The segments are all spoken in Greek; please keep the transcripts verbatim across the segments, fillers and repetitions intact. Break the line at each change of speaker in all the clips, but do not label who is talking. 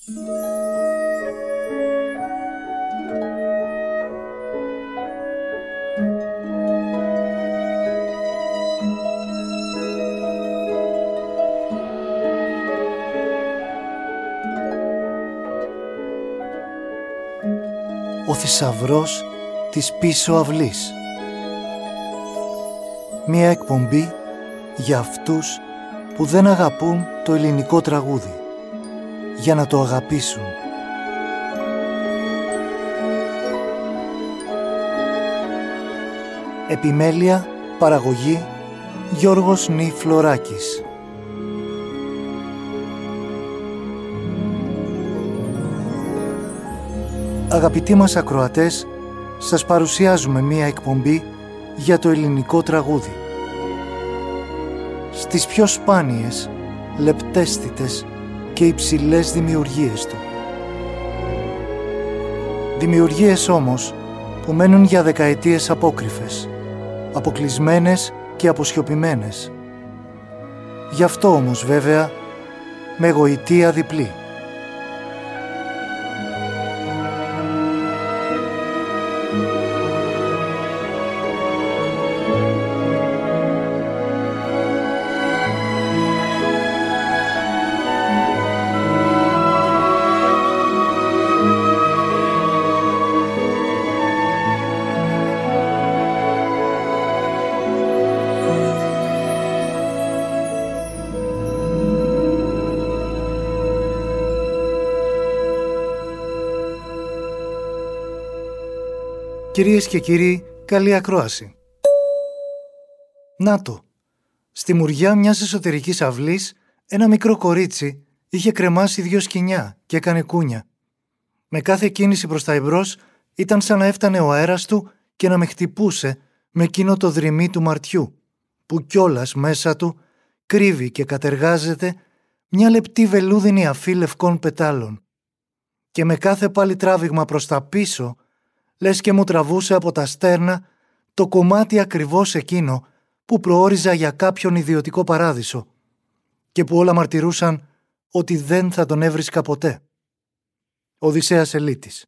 Ο θησαυρός της πίσω αυλής. Μία εκπομπή για αυτούς που δεν αγαπούν το ελληνικό τραγούδι, για να το αγαπήσουν. Επιμέλεια, παραγωγή, Γιώργος Νι Φλωράκης. Αγαπητοί μας ακροατές, σας παρουσιάζουμε μία εκπομπή για το ελληνικό τραγούδι. Στις πιο σπάνιες, λεπτέστητες και υψηλές δημιουργίες του. Δημιουργίες όμως που μένουν για δεκαετίες απόκρυφες, αποκλεισμένες και αποσιωπημένες. Γι' αυτό όμως βέβαια με γοητεία διπλή. Κυρίες και κύριοι, καλή ακρόαση. Να το, στη μουριά μιας εσωτερικής αυλής, ένα μικρό κορίτσι είχε κρεμάσει δυο σκοινιά και έκανε κούνια. Με κάθε κίνηση προς τα εμπρός ήταν σαν να έφτανε ο αέρας του και να με χτυπούσε με εκείνο το δρυμί του μαρτιού, που κιόλας μέσα του κρύβει και κατεργάζεται μια λεπτή βελούδινη αφή λευκών πετάλων. Και με κάθε πάλι τράβηγμα προς τα πίσω, λες και μου τραβούσε από τα στέρνα το κομμάτι ακριβώς εκείνο που προόριζα για κάποιον ιδιωτικό παράδεισο και που όλα μαρτυρούσαν ότι δεν θα τον έβρισκα ποτέ. Οδυσσέας Ελίτης.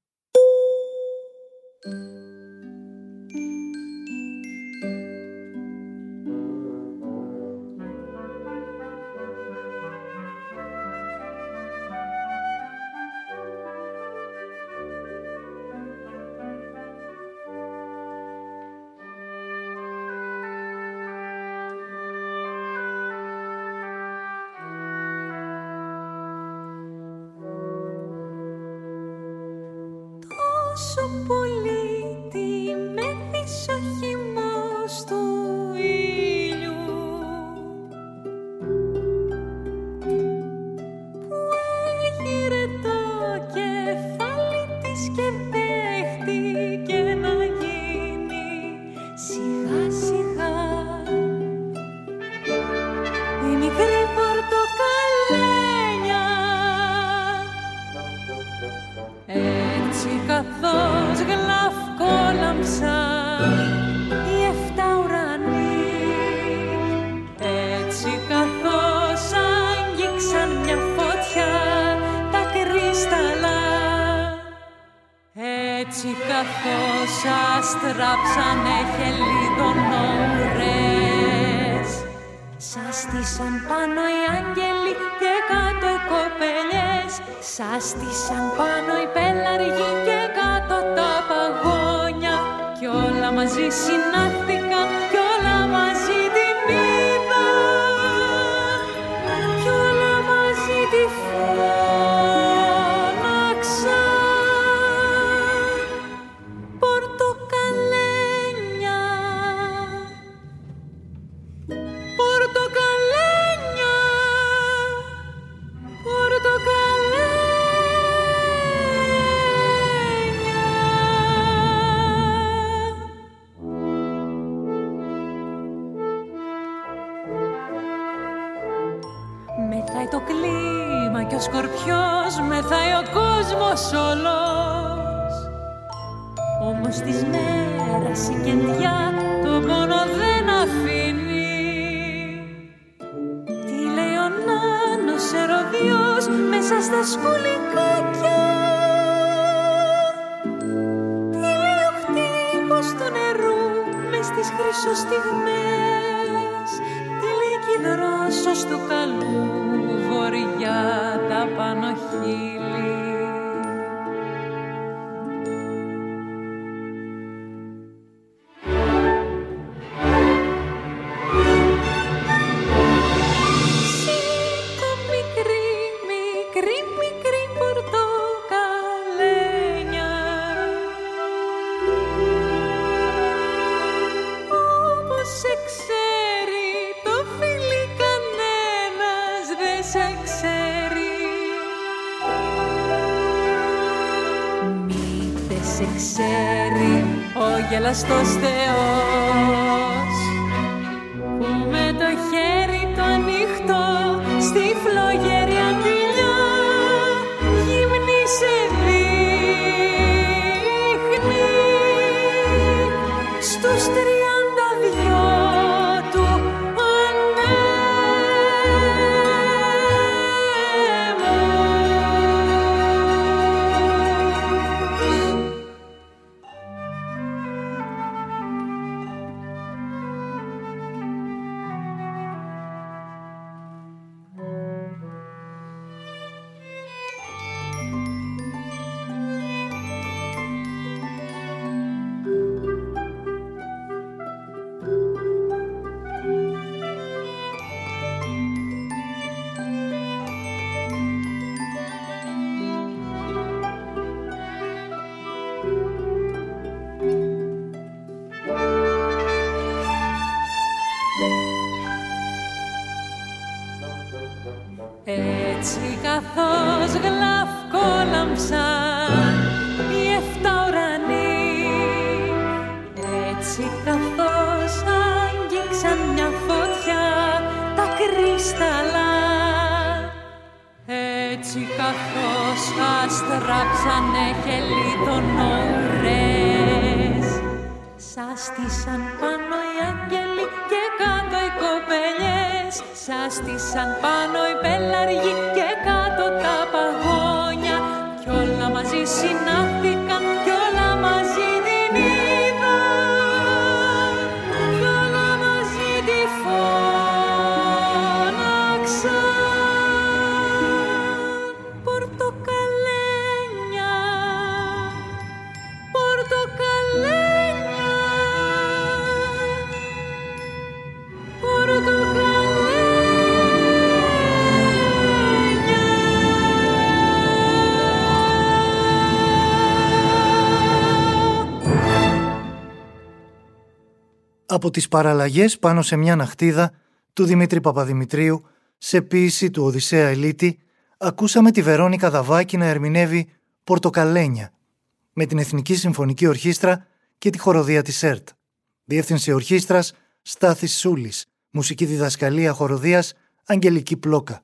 Στράψανε χελίδων ουρές. Σας στήσαν πάνω οι άγγελοι και κάτω οι κοπελιές. Σας στήσαν πάνω οι πέλαργοι και κάτω τα παγόνια. Κι όλα μαζί συνάχθηκαν κι όλα μαζί την είδαν. Κι όλα μαζί τη φώναξαν. Μεθάει το κλίμα και ο σκορπιός, μεθάει ο κόσμος όλος. Όμως της μέρας η κεντιά τον πόνο δεν αφήνει. Τι λέει ο νάνος ερωδιός με μέσα στα σκουλικάκια. Τι λέει ο χτύπος του νερού μες στις χρυσοστιγμές. Τι λέει κι η δρόσος του καλού βορειά τα πάνω χείλη. Γελαστός Θεός που με το χέρι το ανοιχτό στη φλόγερη αντιλιά γυμνή σε δείχνει στους τριάντα δυο του έτσι καθώς γλαυκόλαμψαν οι εφτά ουρανοί, έτσι καθώς άγγιξαν μια φωτιά τα κρύσταλλα, έτσι καθώς αστράψανε χελίτονορές, σάστησαν πάνω οι άγγελοι και κάτω οι κοπελιές, σάστησαν πάνω οι πέλαργοι και κάτω τα παγόνια, κι όλα μαζί συνάχθηκαν κι όλα μαζί την είδαν, κι όλα μαζί τη φώναξαν. Πορτοκαλένια, πορτοκαλένια, πορτοκαλένια.
Από τις παραλλαγές πάνω σε μια ναχτίδα του Δημήτρη Παπαδημητρίου σε ποίηση του Οδυσσέα Ελίτη, ακούσαμε τη Βερόνικα Δαβάκη να ερμηνεύει «Πορτοκαλένια» με την Εθνική Συμφωνική Ορχήστρα και τη χοροδία της ΕΡΤ. Διεύθυνση ορχήστρας Στάθης Σούλης. Μουσική διδασκαλία χοροδίας Αγγελική Πλόκα.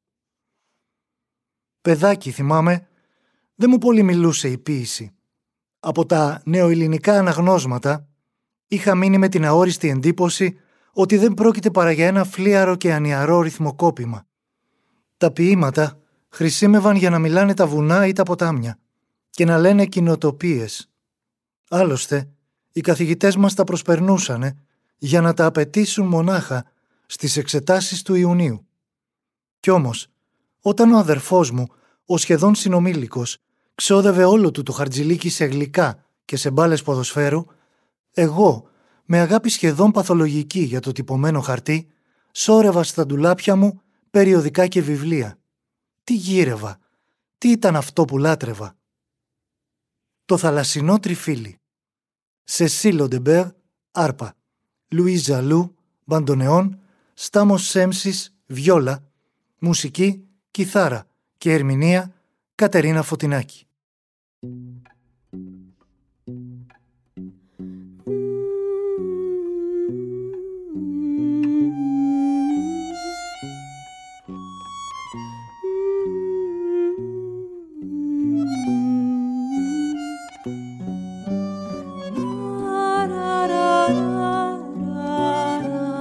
Παιδάκι, θυμάμαι, δεν μου πολύ μιλούσε η ποίηση. Από τα νεοελληνικά αναγνώσματα είχα μείνει με την αόριστη εντύπωση ότι δεν πρόκειται παρά για ένα φλίαρο και ανιαρό ρυθμοκόπημα. Τα ποίηματα χρησίμευαν για να μιλάνε τα βουνά ή τα ποτάμια και να λένε κοινοτοπίες. Άλλωστε, οι καθηγητές μας τα προσπερνούσανε για να τα απαιτήσουν μονάχα στις εξετάσεις του Ιουνίου. Κι όμως, όταν ο αδερφός μου, ο σχεδόν συνομήλικος, ξόδευε όλο του το χαρτζηλίκι σε γλυκά και σε μπάλες ποδοσφαίρου, εγώ, με αγάπη σχεδόν παθολογική για το τυπωμένο χαρτί, σώρευα στα ντουλάπια μου περιοδικά και βιβλία. Τι γύρευα, τι ήταν αυτό που λάτρευα. Το θαλασσινό τριφύλι. Σεσίλ Λοντεμπέρ, άρπα. Λουίς Ζαλού, μπαντονεόν. Στάμος Σέμσης, βιόλα. Μουσική, κιθάρα και ερμηνεία, Κατερίνα Φωτεινάκη.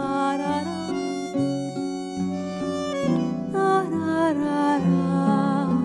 Ra ra ra ra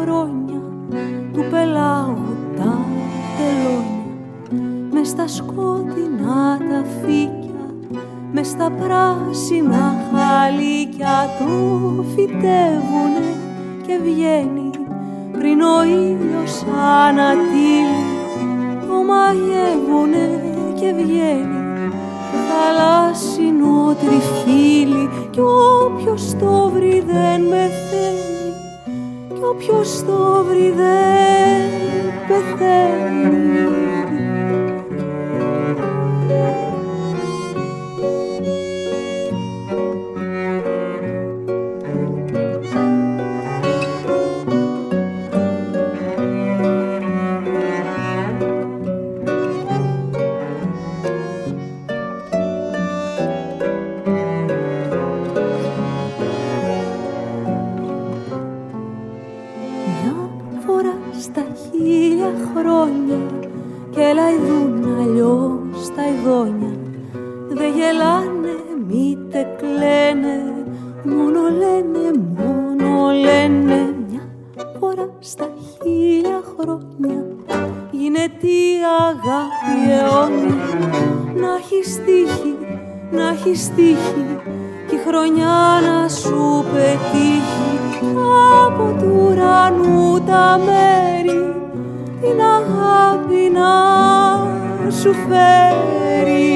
χρόνια του πελάγου τα τελώνια, μες στα σκότεινά τα φύκια, μες στα πράσινα χαλίκια το φυτεύουνε και βγαίνει πριν ο ήλιος ανατείλει, το μαγεύουνε και βγαίνει το θαλάσσινο τριφύλι κι όποιος το βρει δεν μεθαίνει, κι όποιος το βρει δεν πεθαίνει. Χρόνια και λαϊδούν αλλιώς τα ειδόνια, δε γελάνε μήτε κλαίνε, μόνο λένε, μόνο λένε. Μια φορά στα χίλια χρόνια γίνεται η αγάπη αιώνια, να έχεις τύχει, να έχεις τύχει κι η χρονιά να σου πετύχει από του ουρανού τα μέρη, την αγάπη να σου φέρει.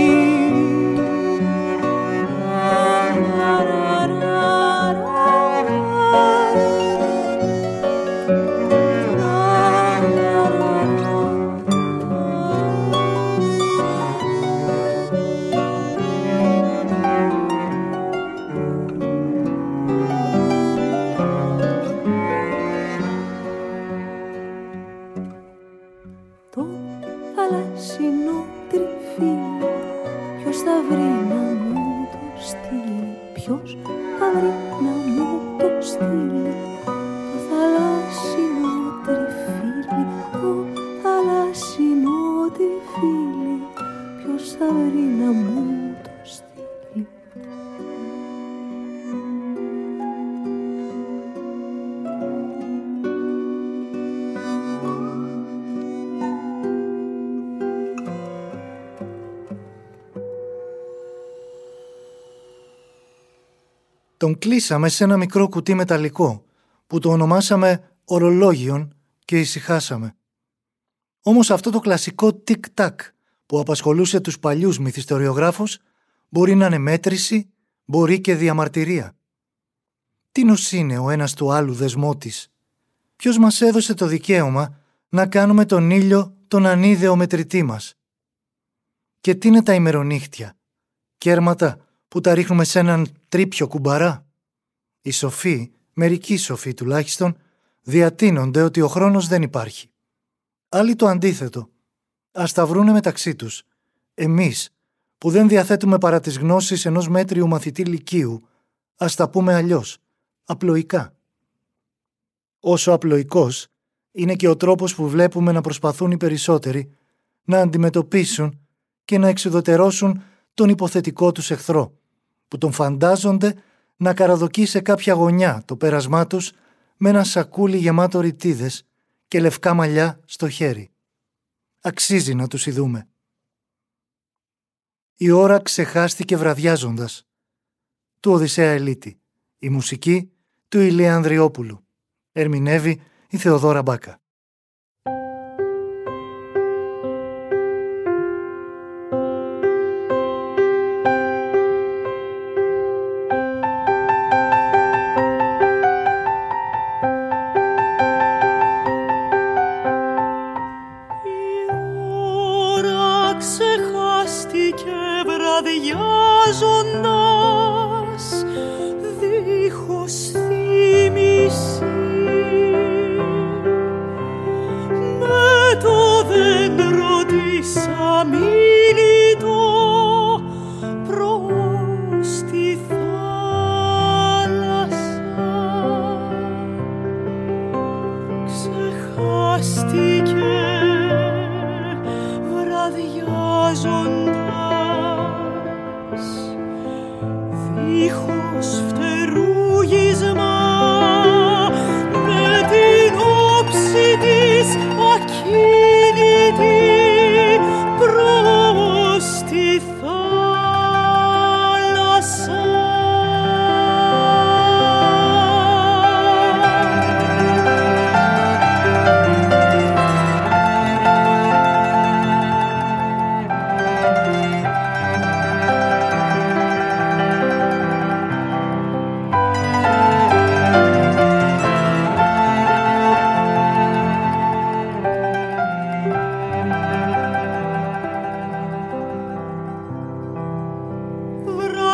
Τον κλείσαμε σε ένα μικρό κουτί μεταλλικό που το ονομάσαμε ορολόγιον και ησυχάσαμε. Όμως αυτό το κλασικό τικ-τακ που απασχολούσε τους παλιούς μυθιστοριογράφους μπορεί να είναι μέτρηση, μπορεί και διαμαρτυρία. Τι νος είναι ο ένας του άλλου δεσμότης? Ποιος μας έδωσε το δικαίωμα να κάνουμε τον ήλιο τον ανίδεο μετρητή μας? Και τι είναι τα ημερονύχτια? Κέρματα που τα ρίχνουμε σε έναν τρίπιο κουμπαρά? Οι σοφοί, μερικοί σοφοί τουλάχιστον, διατείνονται ότι ο χρόνος δεν υπάρχει. Άλλοι το αντίθετο. Ας τα βρούνε μεταξύ τους. Εμείς, που δεν διαθέτουμε παρά τις γνώσεις ενός μέτριου μαθητή λυκείου, ας τα πούμε αλλιώς, απλοϊκά. Όσο απλοϊκός είναι και ο τρόπος που βλέπουμε να προσπαθούν οι περισσότεροι να αντιμετωπίσουν και να εξουδετερώσουν τον υποθετικό τους εχθρό, που τον φαντάζονται να καραδοκεί σε κάποια γωνιά το πέρασμά τους με ένα σακούλι γεμάτο ρητίδες και λευκά μαλλιά στο χέρι. Αξίζει να τους ειδούμε. Η ώρα ξεχάστηκε βραδιάζοντας. Του Οδυσσέα Ελίτη. Η μουσική του Ηλία Ανδριόπουλου. Ερμηνεύει η Θεοδόρα Μπάκα.
Βραδιάζοντας δίχως θύμηση, με το δέντρο της αμήλυτο προς τη θάλασσα ξεχάστηκε βραδιάζοντας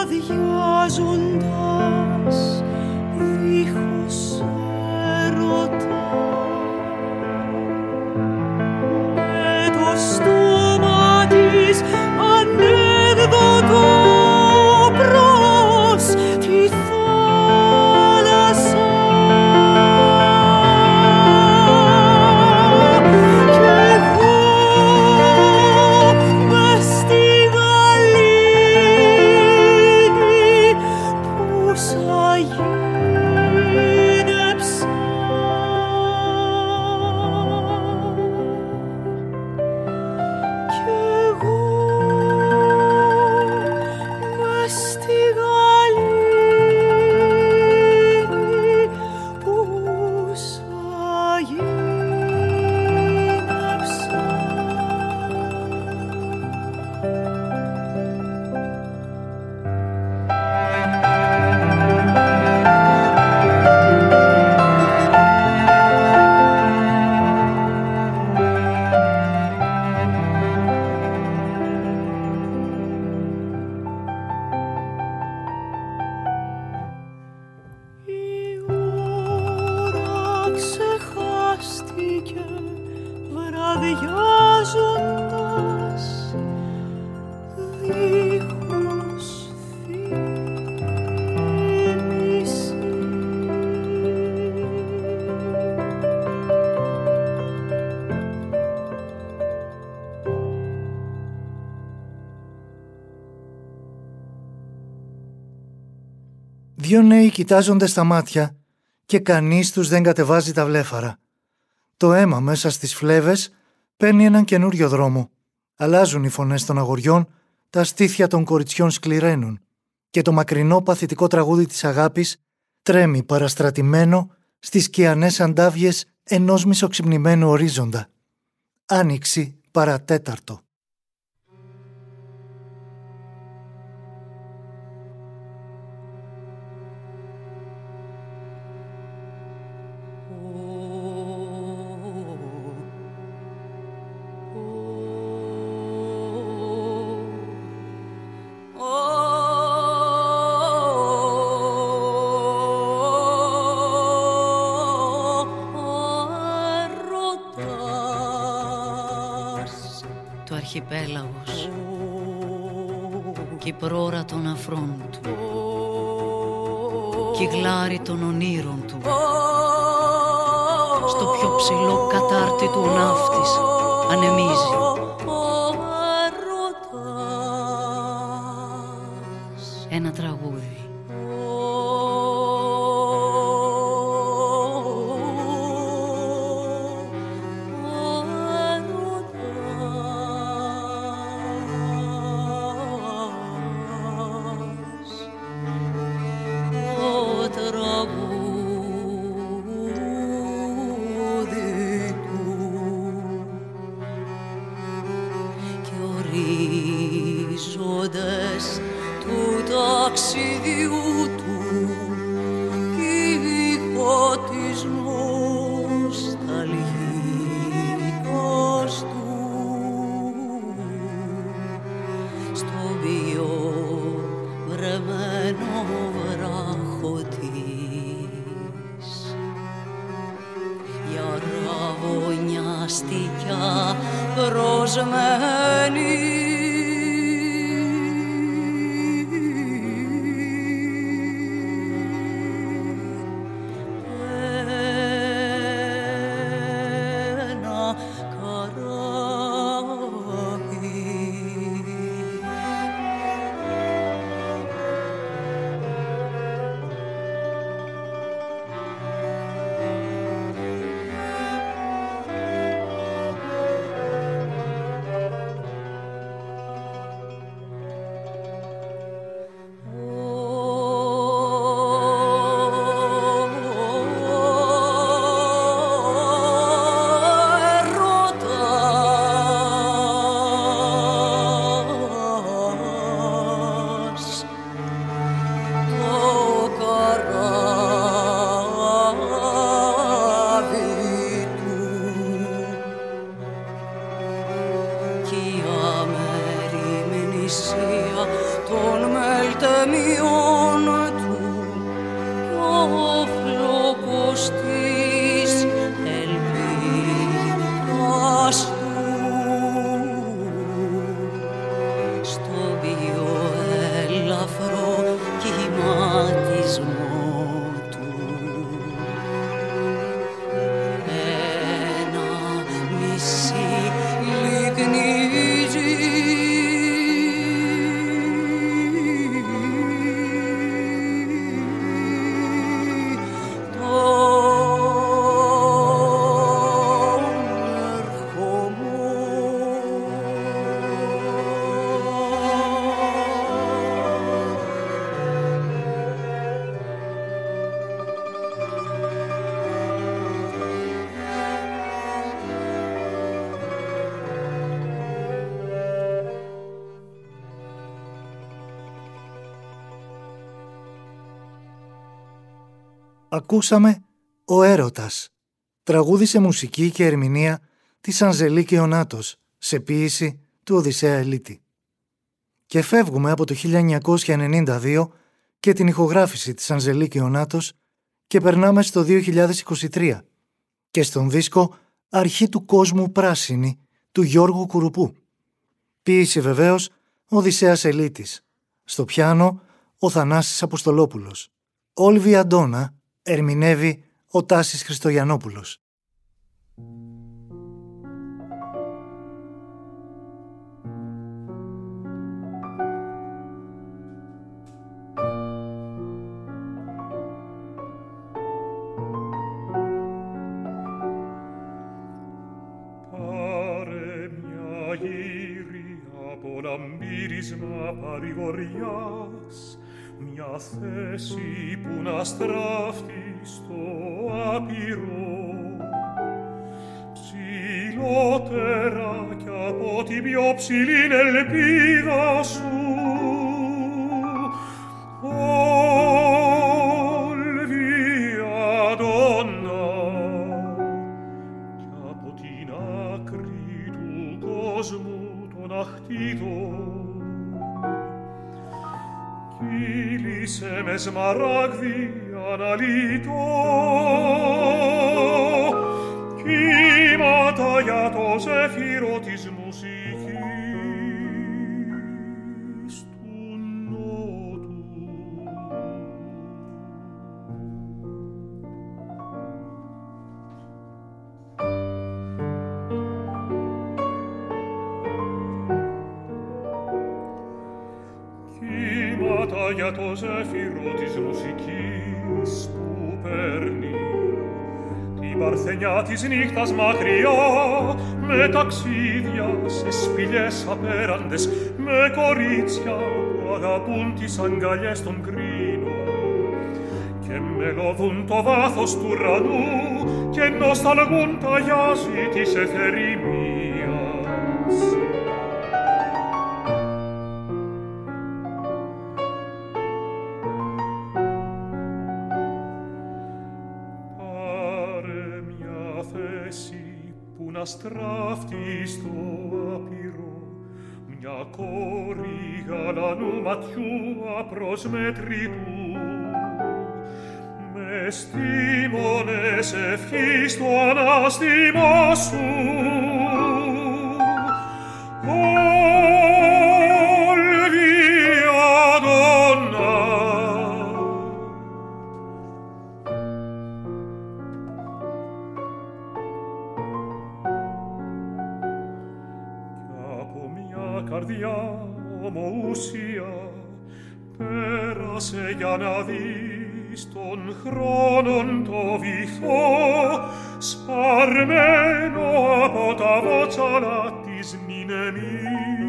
βραδιάζοντας δίχως έρωτα, με το στόμα της ανέκδοτο προς τη θάλασσα. Κι εγώ μες στη γαλήνη πόσα γίνεψα. Κι εγώ μες στη γαλήνη πόσα γίνεψα. Η ώρα ξεχάστηκε βραδιάζοντας δίχως θύμηση.
Δύο νέοι κοιτάζονται στα μάτια και κανείς τους δεν κατεβάζει τα βλέφαρα. Το αίμα μέσα στις φλέβες παίρνει έναν καινούριο δρόμο. Αλλάζουν οι φωνές των αγοριών, τα στήθια των κοριτσιών σκληραίνουν και το μακρινό παθητικό τραγούδι της αγάπης τρέμει παραστρατημένο στις σκιανές αντάβιες ενός μισοξυπνημένου ορίζοντα. Άνοιξη παρατέταρτο.
Το αρχιπέλαγος κι η πρόωρα των αφρών του κι η γλάρη των ονείρων του, στο πιο ψηλό κατάρτι του ο ναύτης ανεμίζει. Ένα τραγούδι.
των μελών
τεμιών του κι ο φλόκος της ελπίδας του στο πιο ελαφρό κυματισμό του ένα μισή λυκνίζει
Ακούσαμε «Ο Έρωτας», τραγούδι σε μουσική και ερμηνεία της Ανζελίκη Ονάτος, σε ποίηση του Οδυσσέα Ελίτη. Και φεύγουμε από το χίλια εννιακόσια ενενήντα δύο και την ηχογράφηση της Ανζελίκη Ονάτος και περνάμε στο δύο χιλιάδες είκοσι τρία και στον δίσκο «Αρχή του κόσμου πράσινη» του Γιώργου Κουρουπού. Ποίηση βεβαίως Οδυσσέας Ελίτης. Στο πιάνο ο Θανάσης Αποστολόπουλος. Όλβη Αντώνα ερμηνεύει ο Τάσης Χριστογιαννόπουλος.
Πάρε μια γύρι από λαμπύρισμα παρηγοριάς, μια θέση που να στράφτει στο άπειρο, ψηλότερα κι από την πιο ψηλή ελπίδα σου. Όλβη Αντώνα, κι από την άκρη του κόσμου τον αχτίδο, κύλησε με σμαράγδι αναλύτω κύματα για το ζέφυρο της μουσικής του νότου. Για το ζέφυρο της μουσικής που παίρνει την παρθενιά της νύχτας μακριά, με ταξίδια σε σπηλιές απέραντες, με κορίτσια που αγαπούν τις αγκαλιές των κρίνων και μελωδούν το βάθος του ουρανού και νοσταλγούν τα γιάζι της εθερημίας. Να στράφτει στο άπειρο μια κόρη γαλανού ματιού απροσμέτρητου, με στήμονες ευχής το ανάστημά σου. Όλβη Αντώνα, καρδιά ομοούσια πέρασε για να δεις τον χρόνον το βυθό, σπαρμένο από τα βότσαλα της Νινεμίας.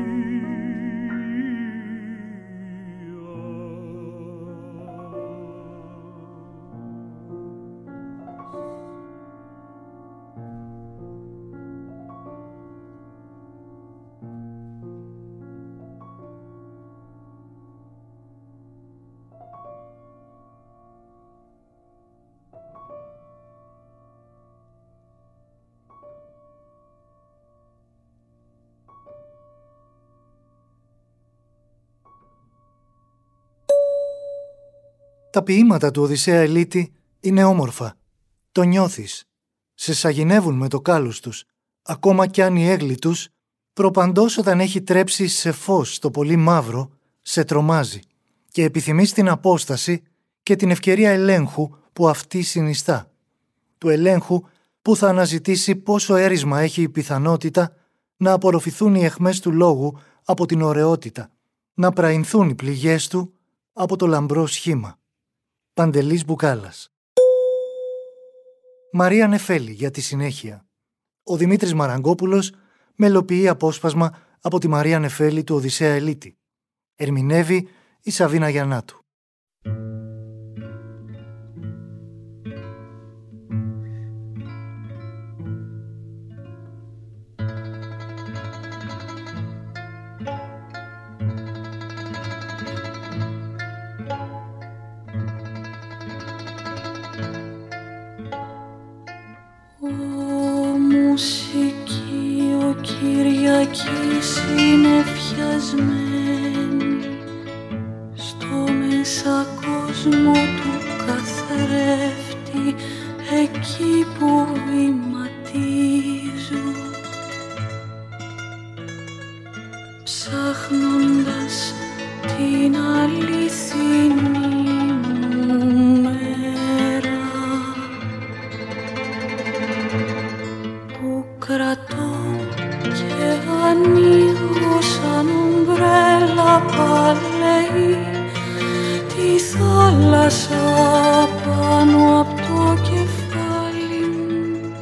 Τα ποίηματα του Οδυσσέα Ελίτη είναι όμορφα. Το νιώθεις. Σε σαγηνεύουν με το κάλους τους, ακόμα κι αν η έγκλη τους, προπαντός όταν έχει τρέψει σε φως το πολύ μαύρο, σε τρομάζει και επιθυμείς την απόσταση και την ευκαιρία ελέγχου που αυτή συνιστά. Του ελέγχου που θα αναζητήσει πόσο έρισμα έχει η πιθανότητα να απορροφηθούν οι αιχμές του λόγου από την ωραιότητα, να πραϊνθούν οι πληγές του από το λαμπρό σχήμα. Παντελής Μπουκάλας. Μαρία Νεφέλη για τη συνέχεια. Ο Δημήτρης Μαραγκόπουλος μελοποιεί απόσπασμα από τη Μαρία Νεφέλη του Οδυσσέα Ελίτη. Ερμηνεύει η Σαβίνα Γιαννάτου.
Μουσική ο Κυριακής είναι φιασμένη στο μέσα κόσμο του καθρέφτη, εκεί που βηματίζω, ψάχνοντας την αληθινή μου μέρα που κρατώ και ανοίγω σαν ομπρέλα παλαιή τη θάλασσα πάνω απ' το κεφάλι μου.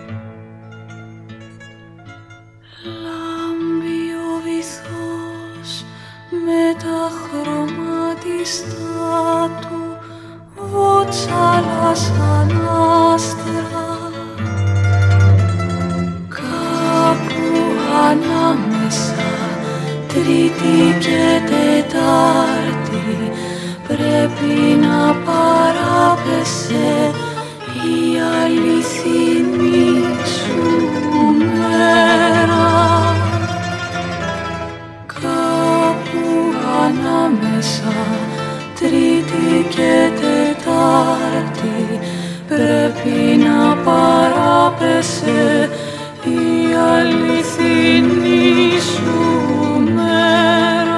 Λάμπει ο βυθός με τα χρωματιστά του, βότσαλα σαν άστρα, κάπου ανάμεσα Τρίτη και Τετάρτη πρέπει να παράπεσε η αληθινή σου μέρα. Κάπου ανάμεσα Τρίτη και Τετάρτη πρέπει να παράπεσε η αληθινή σου μέρα.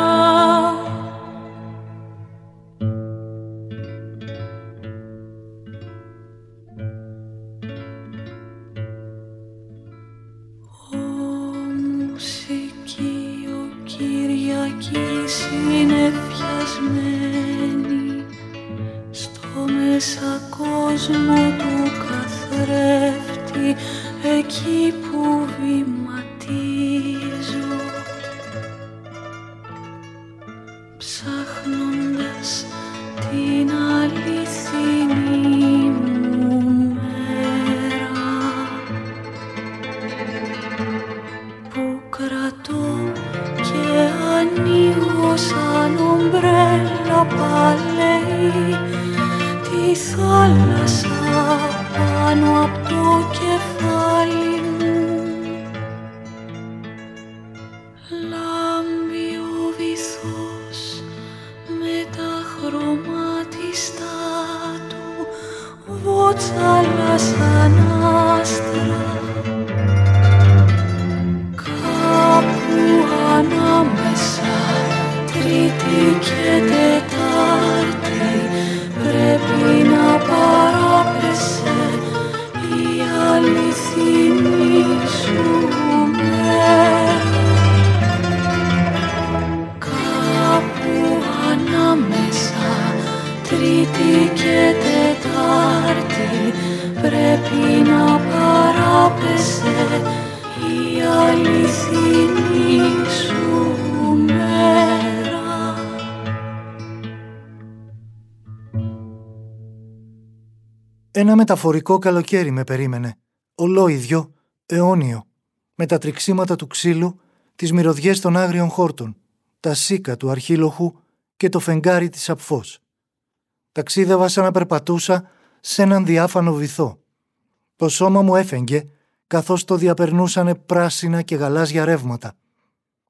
Ο μουσική ο Κυριακής είναι φιασμένη στο μέσα κόσμο του καθρέφτη, εκεί που βηματίζω, ψάχνοντας την αληθινή μου μέρα που κρατώ και ανοίγω σαν ομπρέλα παλαιή τη θάλασσα πάνω απ' το κεφάλι μου. Λάμπει ο βυθός με τα χρωματιστά του, βότσαλα σαν άστρα, κάπου ανάμεσα Τρίτη και Τετάρτη πρέπει να παράπεσε η αληθινή σου μέρα. Κάπου ανάμεσα Τρίτη και Τετάρτη πρέπει να παράπεσε η αληθινή σου μέρα.
Ένα μεταφορικό καλοκαίρι με περίμενε, ολόιδιο, αιώνιο, με τα τριξίματα του ξύλου, τις μυρωδιές των άγριων χόρτων, τα σίκα του αρχίλοχου και το φεγγάρι της απφός. Ταξίδευα σαν να περπατούσα σε έναν διάφανο βυθό. Το σώμα μου έφεγγε, καθώς το διαπερνούσανε πράσινα και γαλάζια ρεύματα.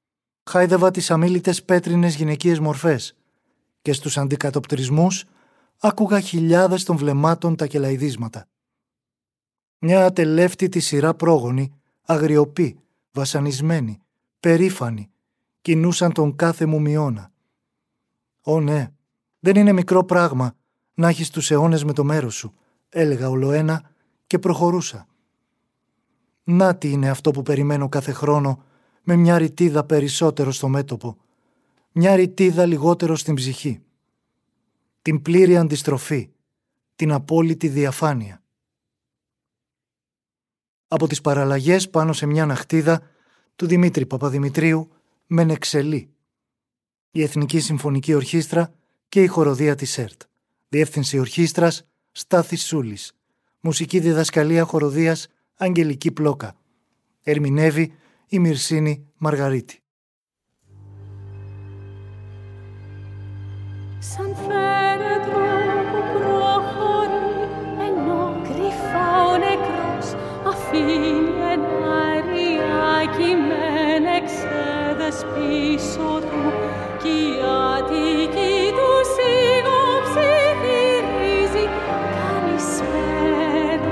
Χάιδευα τις αμίλητες πέτρινες γυναικείες μορφές και στους αντικατοπτρισμούς άκουγα χιλιάδες των βλεμμάτων τα κελαηδίσματα. Μια ατελεύτητη σειρά πρόγονοι, αγριοποί, βασανισμένοι, περήφανοι, κινούσαν τον κάθε μου μειώνα. «Ω ναι, δεν είναι μικρό πράγμα να έχεις τους αιώνες με το μέρος σου», έλεγα ολοένα και προχωρούσα. Να τι είναι αυτό που περιμένω κάθε χρόνο, με μια ρητίδα περισσότερο στο μέτωπο, μια ρητίδα λιγότερο στην ψυχή. Την πλήρη αντιστροφή, την απόλυτη διαφάνεια. Από τις παραλλαγές πάνω σε μια ναχτίδα του Δημήτρη Παπαδημητρίου Μενεξελή, η Εθνική Συμφωνική Ορχήστρα και η Χοροδία της ΕΡΤ. Διεύθυνση Ορχήστρας Στάθης Σούλης. Μουσική διδασκαλία χοροδίας Αγγελική Πλόκα. Ερμηνεύει η Μυρσίνη Μαργαρίτη.
Σαν φέρετρο που προχωρεί, ενώ κρυφά ο νεκρός αφήνει ένα αριάκι με νεξέδες πίσω του, κι η Αττική του σιγοψιθυρίζει καλησπέρα.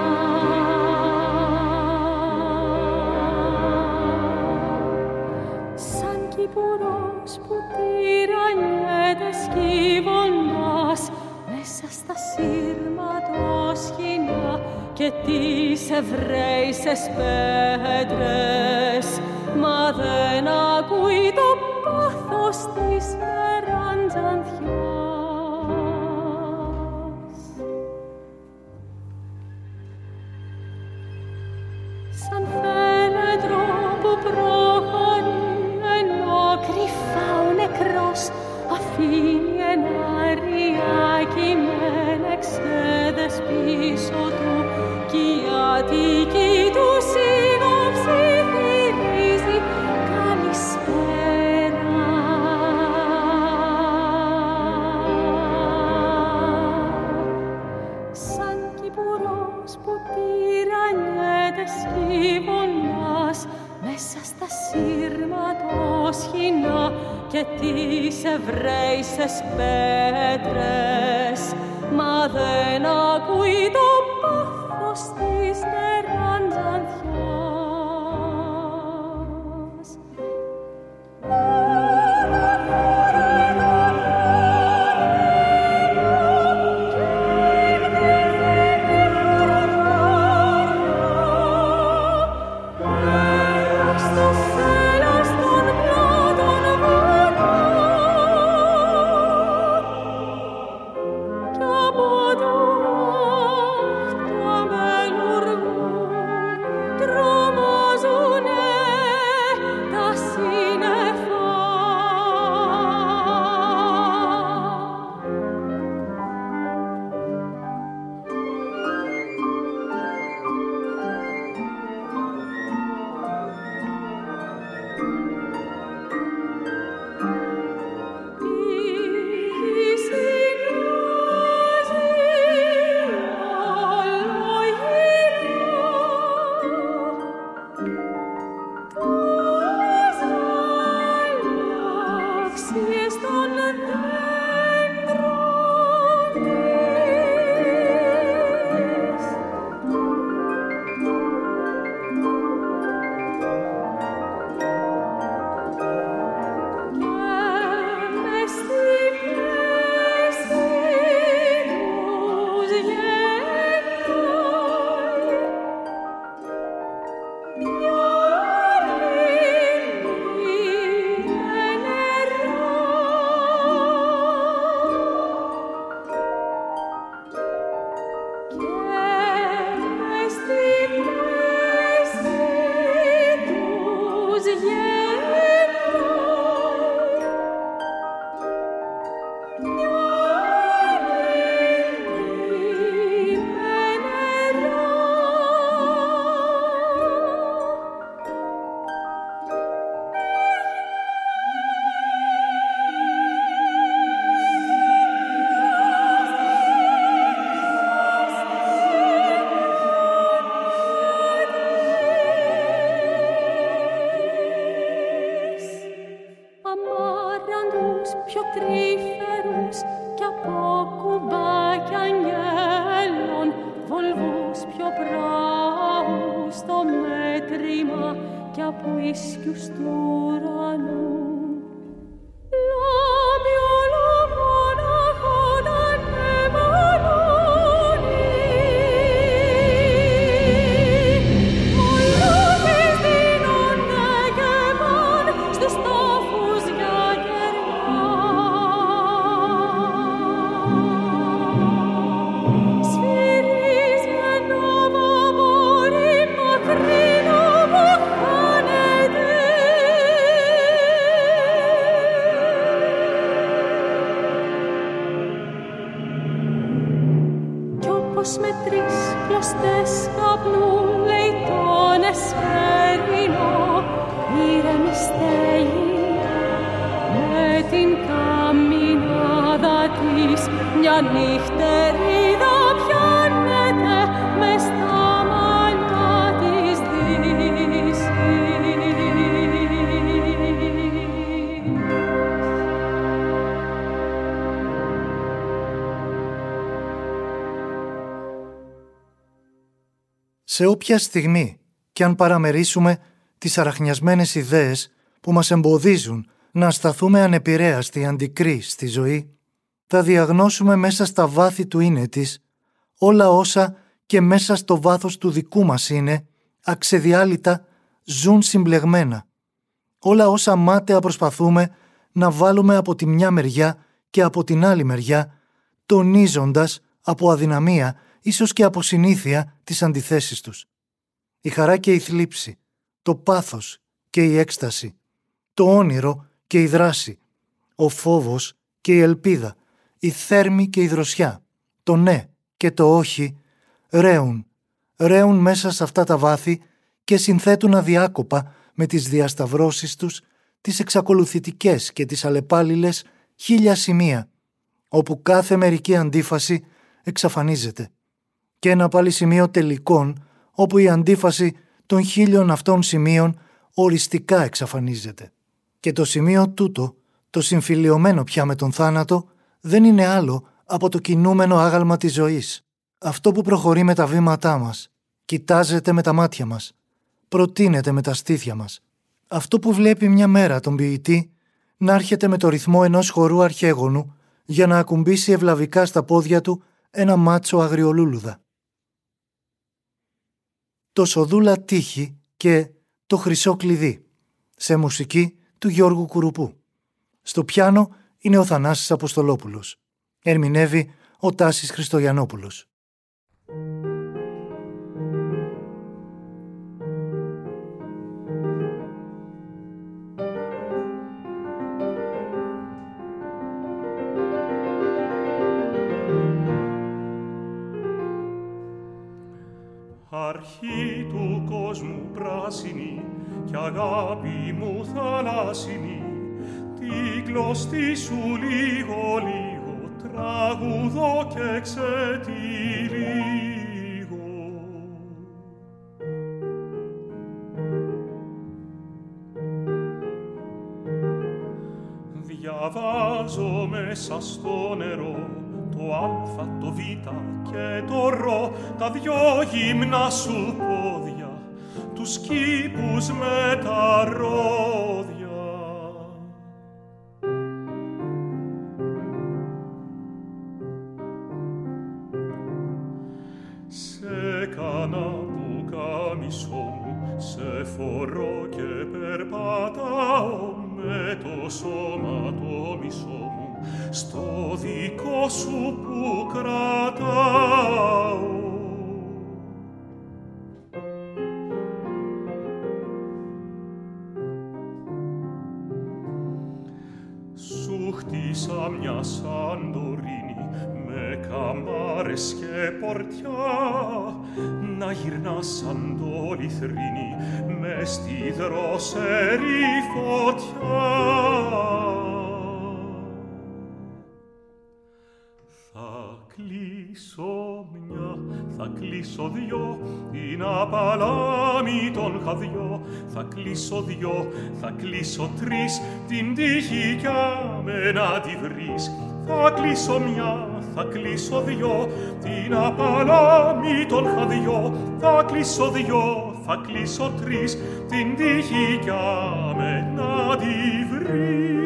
Σαν κυπουρός που τυραννιέται σκύβοντας μέσα στα σύρματοσχοινά και τις εβραίησες πέτρες, μα δεν ακούει το πάθος της νεραντζανθιάς. Σαν φέλετρο που προχωρεί, ενώ κρυφά ο νεκρός αφήνει ένα αριάκι με νεξέδες πίσω του, κι η Αττική του σιγοψιθυρίζει καλησπέρα. Σαν κυπουρός που τυραννιέται σκύβοντας μέσα στα σύρματοσχοινά και τις εβραίησες πέτρες, μα δεν ακούει το πάθος της νεραντζανθιάς. τρυφερούς κι από κουμπάκια αγγέλων, βολβούς πιο πράους στο μέτρημα κι από ίσκιους του ουρανού.
με τρεις κλωστές καπνού λέει τον εσπερινό ήρεμη στέγη με την καμινάδα της μια νυχτερίδα πιάνεται μες στα μαλλιά της Δύσης.
Σε όποια στιγμή κι αν παραμερίσουμε τις αραχνιασμένες ιδέες που μας εμποδίζουν να σταθούμε ανεπηρέαστοι αντικροί στη ζωή, θα διαγνώσουμε μέσα στα βάθη του είναι της όλα όσα και μέσα στο βάθος του δικού μας είναι, αξεδιάλυτα, ζουν συμπλεγμένα. Όλα όσα μάταια προσπαθούμε να βάλουμε από τη μια μεριά και από την άλλη μεριά, τονίζοντας από αδυναμία, ίσως και από συνήθεια, τις αντιθέσεις τους. Η χαρά και η θλίψη, το πάθος και η έκσταση, το όνειρο και η δράση, ο φόβος και η ελπίδα, η θέρμη και η δροσιά, το ναι και το όχι, ρέουν, ρέουν μέσα σε αυτά τα βάθη και συνθέτουν αδιάκοπα με τις διασταυρώσεις τους τις εξακολουθητικές και τις αλλεπάλληλες χίλια σημεία, όπου κάθε μερική αντίφαση εξαφανίζεται. Και ένα πάλι σημείο τελικών, όπου η αντίφαση των χίλιων αυτών σημείων οριστικά εξαφανίζεται. Και το σημείο τούτο, το συμφιλιωμένο πια με τον θάνατο, δεν είναι άλλο από το κινούμενο άγαλμα της ζωής. Αυτό που προχωρεί με τα βήματά μας, κοιτάζεται με τα μάτια μας, προτείνεται με τα στήθια μας. Αυτό που βλέπει μια μέρα τον ποιητή να έρχεται με το ρυθμό ενός χορού αρχαίγονου για να ακουμπήσει ευλαβικά στα πόδια του ένα μάτσο αγριολούλουδα. Το Σοδούλα Τύχη και το Χρυσό Κλειδί, σε μουσική του Γιώργου Κουρουπού. Στο πιάνο είναι ο Θανάσης Αποστολόπουλος. Ερμηνεύει ο Τάσης Χριστογιαννόπουλος.
Αρχή του κόσμου πράσινη κι αγάπη μου θαλάσσινη, την κλωστή σου λίγο λίγο τραγουδώ και ξετυλίγω. Διαβάζω μέσα στο νερό το α, το β και το ρο, τα δυο γυμνά σου πόδια, τους κήπους με τα ρόδια. Σε κάνα πουκάμισό μου, σε φορώ και περπατάω με το σώμα το μισό μου στο δικό σου που κρατάω. Σου χτίσα μια Σαντορίνη με καμάρες και πορτιά, να γυρνάς σαν το λιθρίνι μες στη δρόσερη φωτιά. Κλείσω μια, θα κλείσω δυο, την απαλάμη των χαδιό, θα κλείσω δυο, θα κλείσω τρεις, την τύχη κι άμε να τη βρεις. Θα κλείσω μια, θα κλείσω δυο, την απαλάμη των χαδιό. Θα κλείσω δυο, θα κλείσω τρεις, την τύχη κι άμε να τη βρεις.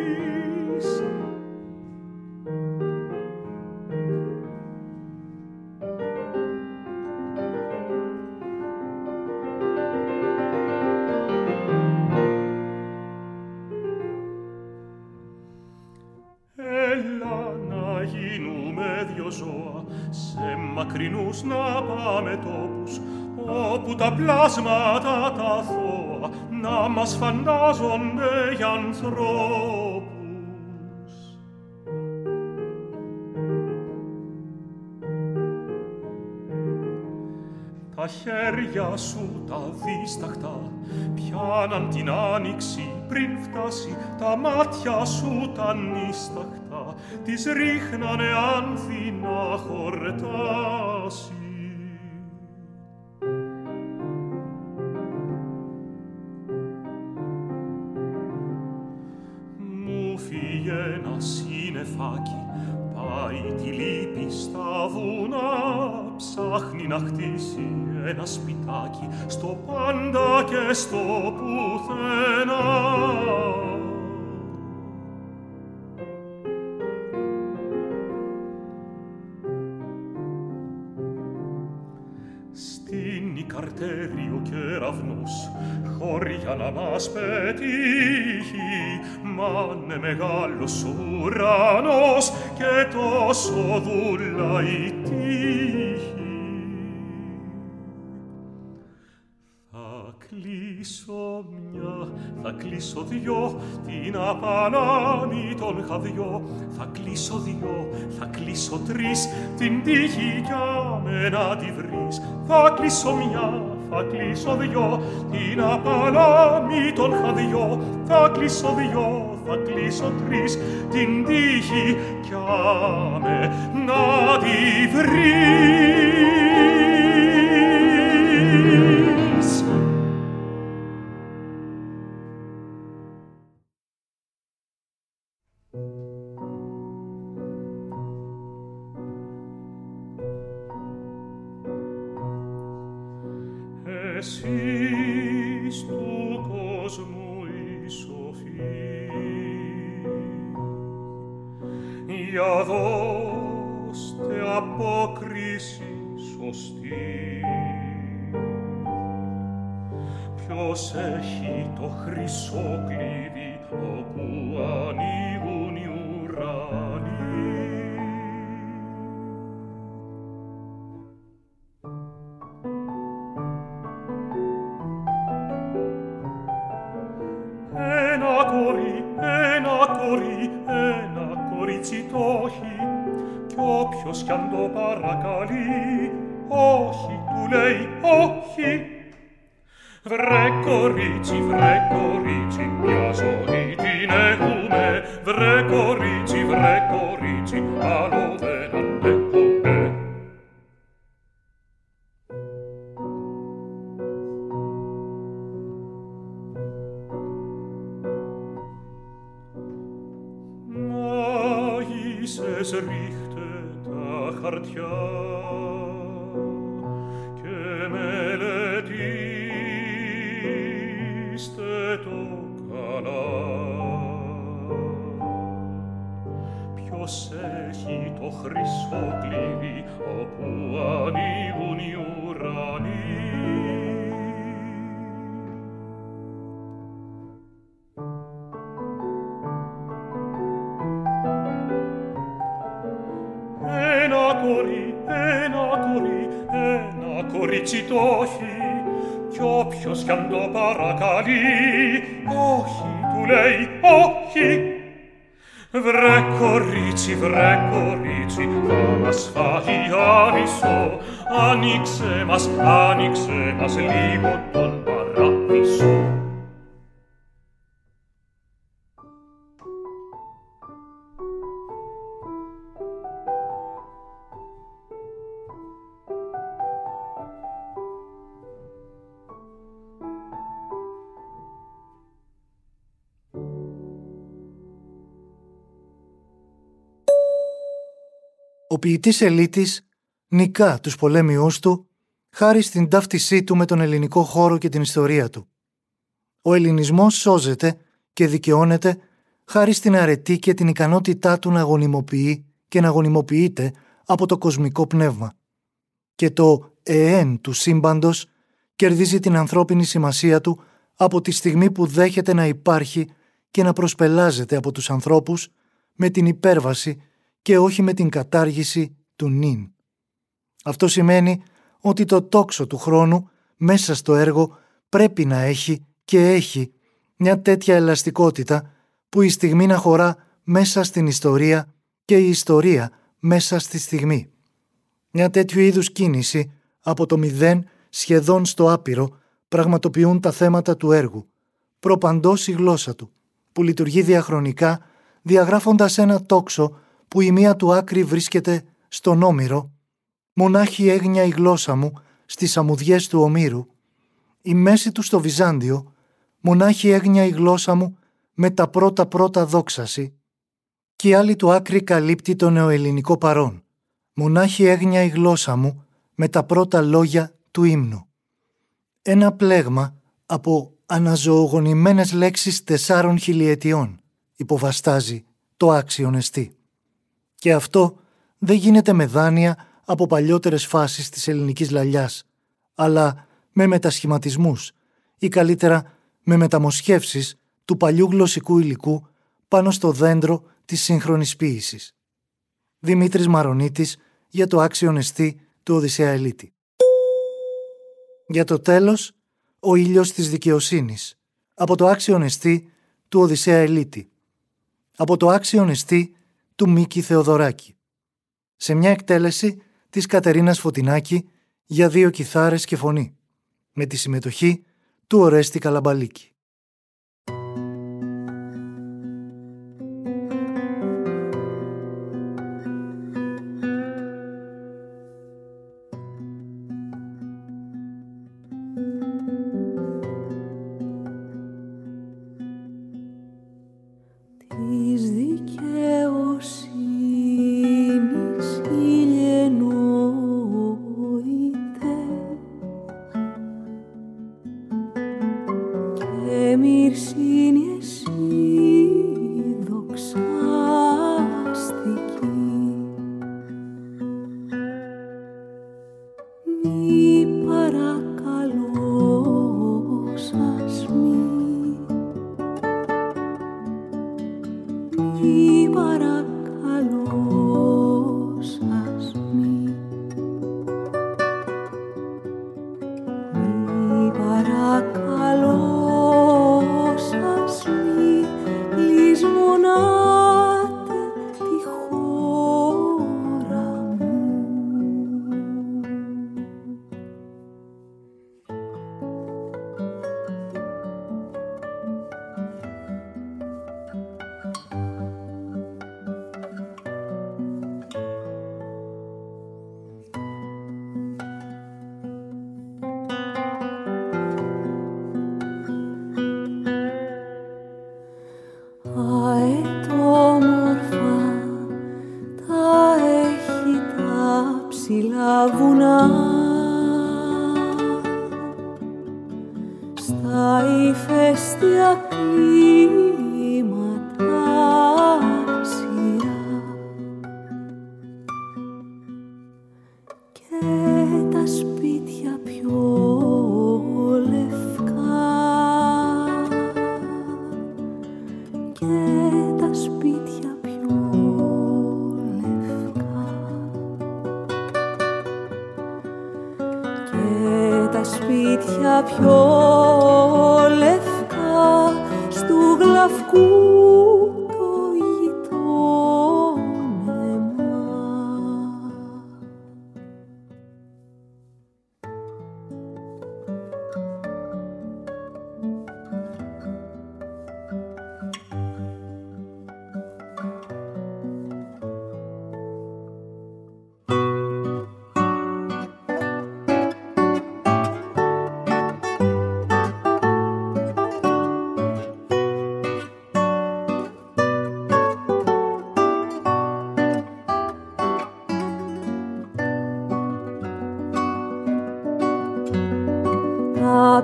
Μακρινούς να πάμε τόπους, όπου τα πλάσματα τα αθώα να μας φαντάζονται για ανθρώπους. Τα χέρια σου τα δίσταχτα πιάναν την άνοιξη πριν φτάσει, τα μάτια σου τα νύσταχτα τις ρίχνανε άνθη να χορτάσει. Μου φύγε ένα σύννεφάκι, πάει τη λύπη στα βουνά, ψάχνει να χτίσει ένα σπιτάκι στο πάντα και στο πουθενά. Στην Ικαρτέρη ο κεραυνός χώρια να μας πετύχει, μα είναι μεγάλος ο ουρανός και τόσο δούλα η τύχη. Θα κλείσω μια, θα κλείσω δυο, την απαλάμη των χαδιό. Θα κλείσω δυο, θα κλείσω τρεις, την τύχη κι άμε να τη βρεις. Θα κλείσω μια, θα κλείσω δυο, την απαλάμη των χαδιό. Θα κλείσω δυο, θα κλείσω τρεις, την τύχη κι άμε να τη βρεις. Εσείς του κόσμου οι σοφοί, για δώστε απόκριση σωστή. Ποιος έχει το χρυσό κλειδί όπου ανοίγουν οι ουρανοί. Ένα κορίτσι το έχει, κι όποιος κι αν το παρακαλεί, όχι, του λέει όχι. Βρε κορίτσι, βρε κορίτσι, μια ζωή την έχουμε. Βρε κορίτσι, βρε κορίτσι, άλλο δεν αντέχουμε. Μάγισσες ρίχτε τα χαρτιά και μελετήστε το καλά. Ποιος έχει το χρυσό κλειδί όπου ανοίγουν οι ουρανοί. Ένα κορί, ένα κορί, ένα κορίτσι το έχει, κι όποιος κι αν το παρακαλεί, όχι, του λέει όχι. Βρε κορίτσι, βρε κορίτσι, θα μας φάει άβυσσο, άνοιξε μας, άνοιξε μας λίγο τον παράδεισο.
Ο ποιητής Ελίτης νικά τους πολέμιούς του χάρη στην ταύτισή του με τον ελληνικό χώρο και την ιστορία του. Ο ελληνισμός σώζεται και δικαιώνεται χάρη στην αρετή και την ικανότητά του να γονιμοποιεί και να γονιμοποιείται από το κοσμικό πνεύμα. Και το εέν του σύμπαντος κερδίζει την ανθρώπινη σημασία του από τη στιγμή που δέχεται να υπάρχει και να προσπελάζεται από τους ανθρώπους με την υπέρβαση και όχι με την κατάργηση του νυν. Αυτό σημαίνει ότι το τόξο του χρόνου μέσα στο έργο πρέπει να έχει και έχει μια τέτοια ελαστικότητα που η στιγμή να χωρά μέσα στην ιστορία και η ιστορία μέσα στη στιγμή. Μια τέτοιου είδους κίνηση από το μηδέν σχεδόν στο άπειρο πραγματοποιούν τα θέματα του έργου, προπαντός η γλώσσα του, που λειτουργεί διαχρονικά διαγράφοντας ένα τόξο που η μία του άκρη βρίσκεται στον Όμηρο, μονάχη έγνοια η γλώσσα μου στις αμμουδιές του Ομήρου, η μέση του στο Βυζάντιο, μονάχη έγνοια η γλώσσα μου με τα πρώτα πρώτα δόξαση, και η άλλη του άκρη καλύπτει το νεοελληνικό παρόν, μονάχη έγνοια η γλώσσα μου με τα πρώτα λόγια του ύμνου. Ένα πλέγμα από αναζωογονημένες λέξεις τεσσάρων χιλιετιών υποβαστάζει το άξιον εστί. Και αυτό δεν γίνεται με δάνεια από παλιότερες φάσεις της ελληνικής λαλιάς, αλλά με μετασχηματισμούς ή καλύτερα με μεταμοσχεύσεις του παλιού γλωσσικού υλικού πάνω στο δέντρο της σύγχρονης ποίησης. Δημήτρης Μαρονίτης για το άξιον εστί του Οδυσσέα Ελίτη. Για το τέλος, ο ήλιος της δικαιοσύνης, από το άξιον εστί του Οδυσσέα Ελίτη. Από το άξιον εστί του Μίκη Θεοδωράκη. Σε μια εκτέλεση της Κατερίνας Φωτεινάκη για δύο κιθάρες και φωνή, με τη συμμετοχή του Ορέστη Καλαμπαλίκη.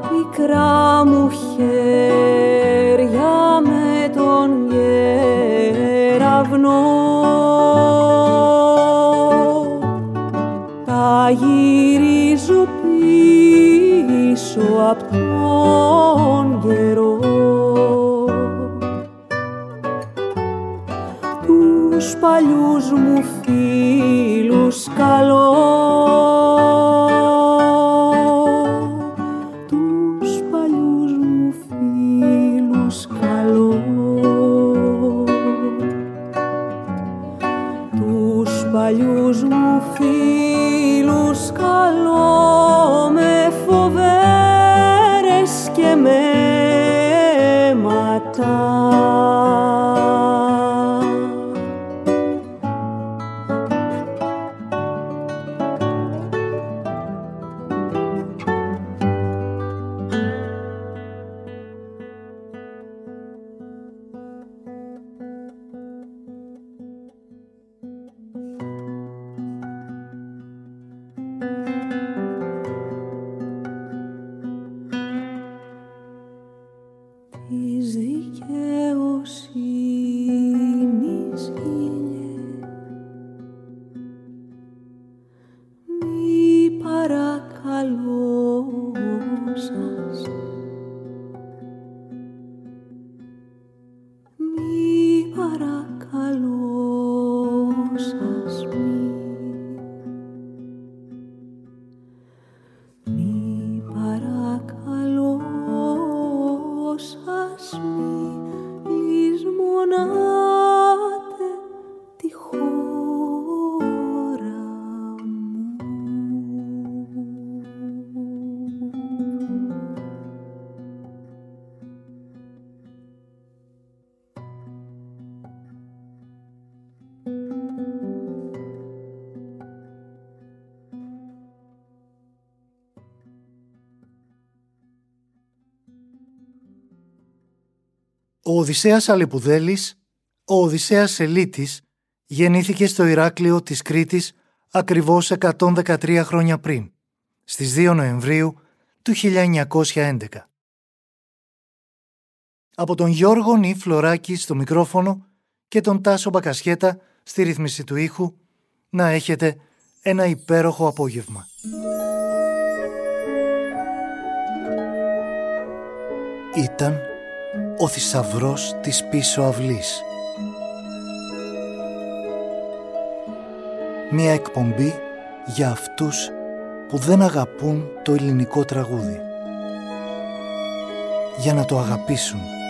πικρά μου χέρια με τον γεραυνό τα γυρίζω πίσω απ' τον καιρό. Τους παλιούς μου φίλους καλώ, τους παλιούς μου φίλους καλώ, τους παλιούς μου φίλους καλώ με φοβέρες και με ματά.
Ο Οδυσσέας Αλεπουδέλης, ο Οδυσσέας Ελίτης, γεννήθηκε στο Ηράκλειο της Κρήτης ακριβώς εκατόν δεκατρία χρόνια πριν, στις δύο Νοεμβρίου του χίλια εννιακόσια έντεκα. Από τον Γιώργο Νι Φλωράκη στο μικρόφωνο και τον Τάσο Μπακασιέτα στη ρύθμιση του ήχου, να έχετε ένα υπέροχο απόγευμα. Ήταν ο θησαυρός της πίσω αυλής. Μια εκπομπή για αυτούς που δεν αγαπούν το ελληνικό τραγούδι, για να το αγαπήσουν.